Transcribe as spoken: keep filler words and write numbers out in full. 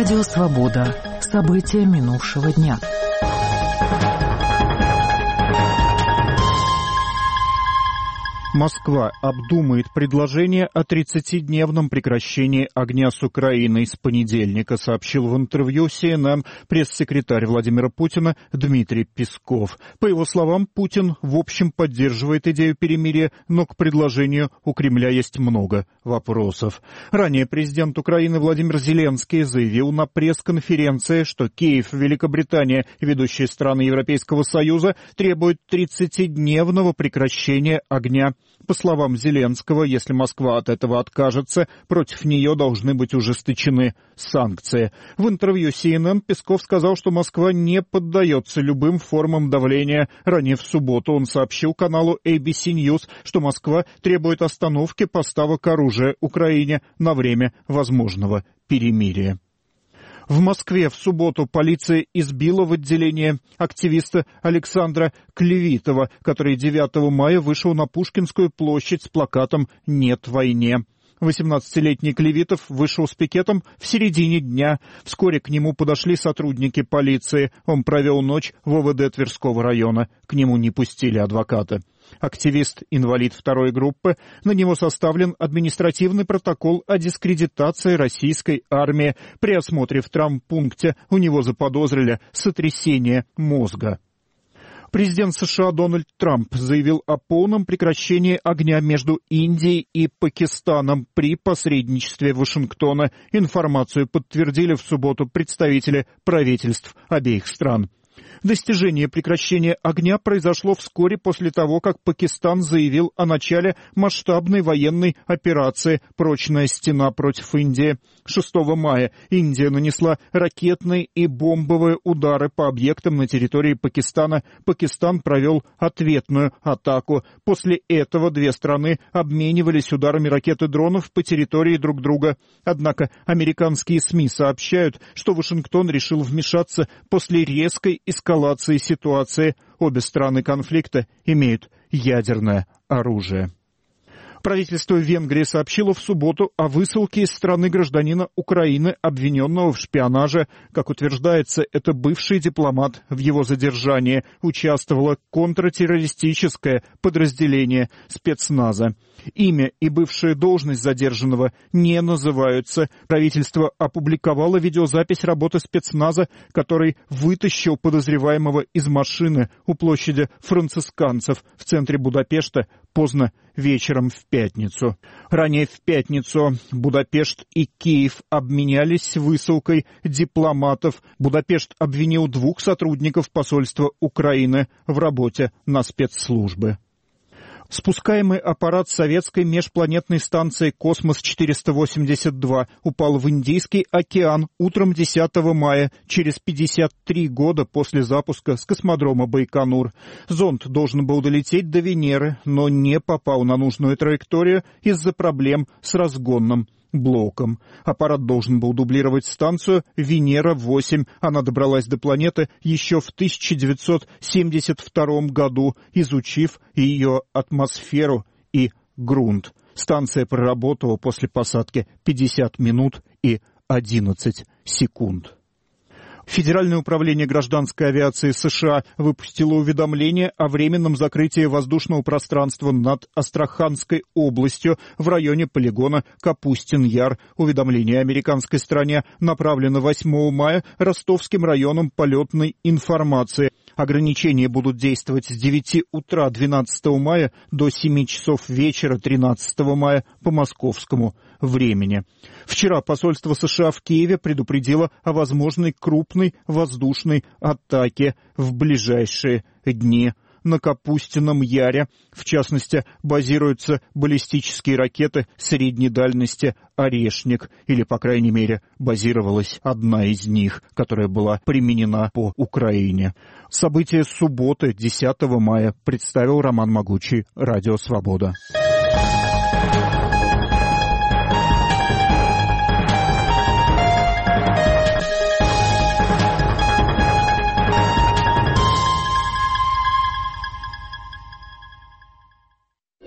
Радио «Свобода». События минувшего дня. Москва обдумает предложение о тридцатидневном прекращении огня с Украиной с понедельника, сообщил в интервью си эн эн пресс-секретарь Владимира Путина Дмитрий Песков. По его словам, Путин в общем поддерживает идею перемирия, но к предложению у Кремля есть много вопросов. Ранее президент Украины Владимир Зеленский заявил на пресс-конференции, что Киев, Великобритания и ведущие страны Европейского Союза требуют тридцатидневного прекращения огня. По словам Зеленского, если Москва от этого откажется, против нее должны быть ужесточены санкции. В интервью си эн эн Песков сказал, что Москва не поддается любым формам давления. Ранее в субботу он сообщил каналу эй би си News, что Москва требует остановки поставок оружия Украине на время возможного перемирия. В Москве в субботу полиция избила в отделение активиста Александра Клевитова, который девятого мая вышел на Пушкинскую площадь с плакатом «Нет войне». восемнадцатилетний Клевитов вышел с пикетом в середине дня. Вскоре к нему подошли сотрудники полиции. Он провел ночь в о вэ дэ Тверского района. К нему не пустили адвоката. Активист – инвалид второй группы. На него составлен административный протокол о дискредитации российской армии. При осмотре в травмпункте у него заподозрили сотрясение мозга. Президент США Дональд Трамп заявил о полном прекращении огня между Индией и Пакистаном при посредничестве Вашингтона. Информацию подтвердили в субботу представители правительств обеих стран. Достижение прекращения огня произошло вскоре после того, как Пакистан заявил о начале масштабной военной операции «Прочная стена против Индии». шестого мая Индия нанесла ракетные и бомбовые удары по объектам на территории Пакистана. Пакистан провел ответную атаку. После этого две страны обменивались ударами ракет и дронов по территории друг друга. Однако американские СМИ сообщают, что Вашингтон решил вмешаться после резкой эскалации ситуации. Обе стороны конфликта имеют ядерное оружие. Правительство Венгрии сообщило в субботу о высылке из страны гражданина Украины, обвиненного в шпионаже. Как утверждается, это бывший дипломат. В его задержании участвовало контртеррористическое подразделение спецназа. Имя и бывшая должность задержанного не называются. Правительство опубликовало видеозапись работы спецназа, который вытащил подозреваемого из машины у площади францисканцев в центре Будапешта поздно вечером в пятницу. Ранее в пятницу Будапешт и Киев обменялись высылкой дипломатов. Будапешт обвинил двух сотрудников посольства Украины в работе на спецслужбы. Спускаемый аппарат советской межпланетной станции «Космос четыреста восемьдесят два» упал в Индийский океан утром десятого мая, через пятьдесят три года после запуска с космодрома Байконур. Зонд должен был долететь до Венеры, но не попал на нужную траекторию из-за проблем с разгонным блоком. Аппарат должен был дублировать станцию Венера восемь. Она добралась до планеты еще в тысяча девятьсот семьдесят втором году, изучив ее атмосферу и грунт. Станция проработала после посадки пятьдесят минут и одиннадцать секунд. Федеральное управление гражданской авиации США выпустило уведомление о временном закрытии воздушного пространства над Астраханской областью в районе полигона Капустин-Яр. Уведомление американской стороне направлено восьмого мая Ростовским районом полетной информации. Ограничения будут действовать с девяти утра двенадцатого мая до семи часов вечера тринадцатого мая по московскому времени. Вчера посольство США в Киеве предупредило о возможной крупной воздушной атаке в ближайшие дни. На Капустином Яре, в частности, базируются баллистические ракеты средней дальности «Орешник», или, по крайней мере, базировалась одна из них, которая была применена по Украине. События субботы, десятого мая, представил Роман Могучий, Радио «Свобода».